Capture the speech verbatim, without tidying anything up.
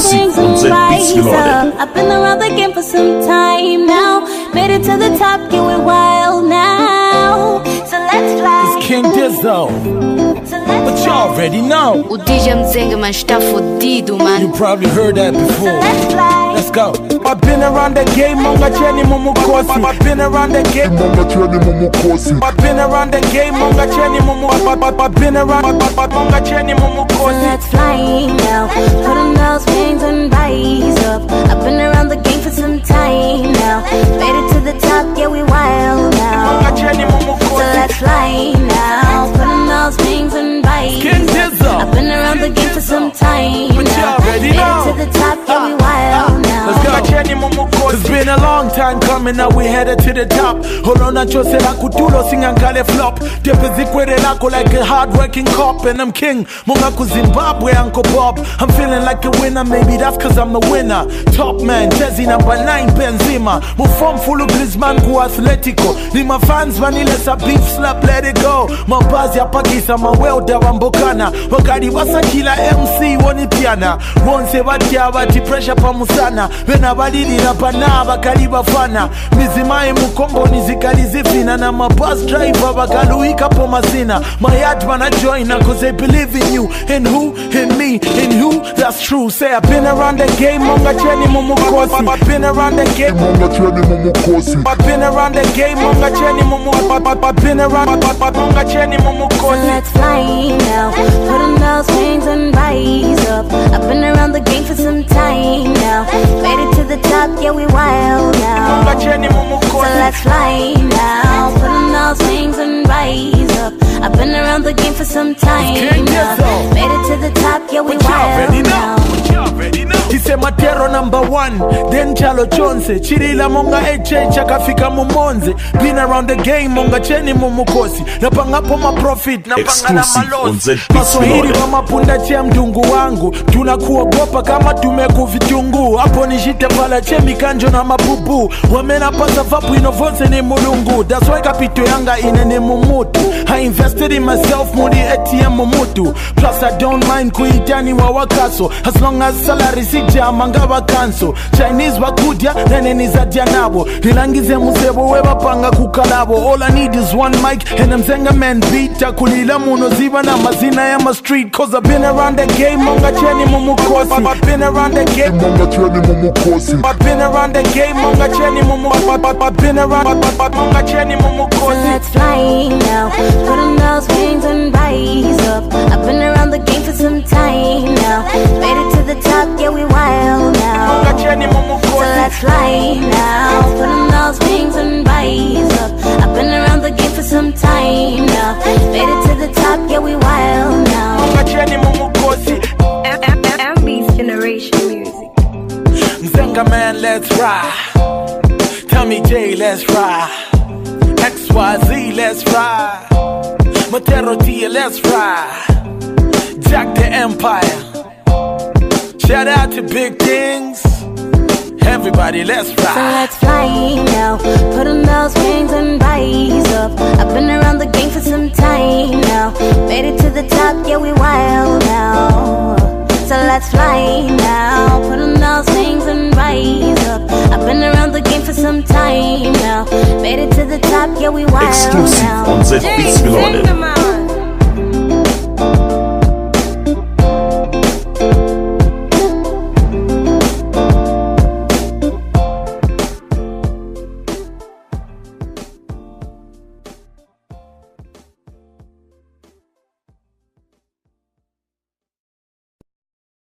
things and rise up. I've been around the game for some time now. Made it to the top, yeah, we're wild now. So let's fly. It's King Dizzo, So let's but you fly. already know. O D J Mzenga, man, está fudido, man. You probably heard that So before. let's fly. Let's go. I've been around the game, monga cheni mumukosi. I've been around the game, monga cheni mumukosi. I've been around the game, monga cheni mumukosi. I've been around, monga cheni So mumukosi. let's fly now. Put on those wings and rise up. I've been around the game for some time now. Made it to the top, yeah, we wild now. Monga cheni So mumukosi. let's fly now. Put on those wings and rise King up. Dizzo. I've been around the game for some time But you now. already Made know. it to the top, yeah, we wild now. Let's go. It's been a long time coming, now we headed to the top. Holona chose la kutulo singangale flop. Deposit kwere lako like a hard-working cop. And I'm king, munga ku Zimbabwe, Uncle Bob. I'm feeling like a winner, maybe that's cause I'm the winner. Top man, jersey number nine, Benzema. Mufom full of Griezmann ku Atletico. Ni my fans vanile sa beef slap, let it go. Mabazi ya pakisa, mawelda wambokana. Wakadi wasa kila M C, woni piana. Wonse watia wati pressure pa musana. Vena badili na pana bakali bafana. Mizimai mukombo nizikali zifina. Na my bus driver bakaluika po masina. My heart man I join cause they believe in you. In who? In me. In who? That's true. Say I've been around the game, monga cheni mumukosi. I've been around the game, monga cheni mumukosi. I've been around the game, monga cheni mumukosi. I've been around, monga cheni So mumukosi. let's fly now. Put on those wings and rise up. I've been around the game for some time now. Made it to the top, yeah, we wild now. Monga cheni So mumukosi. let's fly now. Put on those wings and rise up. I've been around the game for some time King now. Dizzo. Made it to the top, yeah, we But you already wild know. now. But you already know. He said Matero number one, then Chalo Chonse. Chirila monga H H akafika mumonze. Been around the game, monga cheni mumukosi. Napanga po ma profit, napanga na Exclusive on malosi. Z Beats Maswahili Reloaded. wa mapunda chia mdungu wangu. Tunakuogopa kama tumeku vitungu. Hapo nishite pala chemi kanjo na mabubu. Wamena pasa vapu inovonse ni mulungu. That's why kapito yanga ine ni mumutu. I invested in myself mudi A T M mumutu. Plus I don't mind kuitani wa wakaso. As long as salary sija mangaba cancel. Chinese wakudya nene nizadia nabo. Nilangize musebo weba panga kukalabo. All I need is one mic and I'm Mzenga man beat. Kulila muno ziba na mazina ya ma street. Cause I've been around the game, monga cheni mumukosi. I've been around the game, monga cheni mumukosi. I've been around the game, monga cheni mumukosi. I've been around, monga cheni So mumukosi. let's fly now. Put on those wings and rise up. I've been around the game for some time now. Made it to the top, yeah, we wild now. Monga cheni So mumukosi. let's fly now. Put on those wings and rise up. I've been around the game for some time now. Made it to the top, yeah, we wild now. Monga cheni mumukosi. M B's Generation Music. Mzenga man, let's ride. Tommy J, let's ride. X Y Z, let's ride. Matero T, let's ride. Jack the Empire. Shout out to Big Things. Everybody, let's So ride. let's fly now. Put on those wings and rise up. I've been around the game for some time now. Made it to the top, yeah, we wild now. So let's fly now. Put on those wings and rise up. I've been around the game for some time now. Made it to the top, yeah, we wild Exclusive now. on Z Beats Reloaded. Mzenga, man.